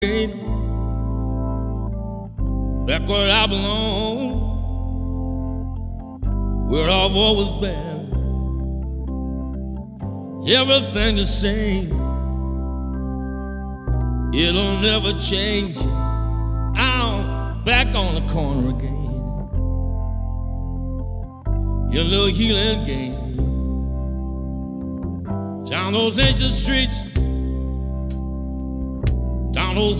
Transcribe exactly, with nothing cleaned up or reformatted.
Back where I belong, where I've always been. Everything the same, it'll never change. I'm back on the corner again. Your little healing game down those ancient streets, down those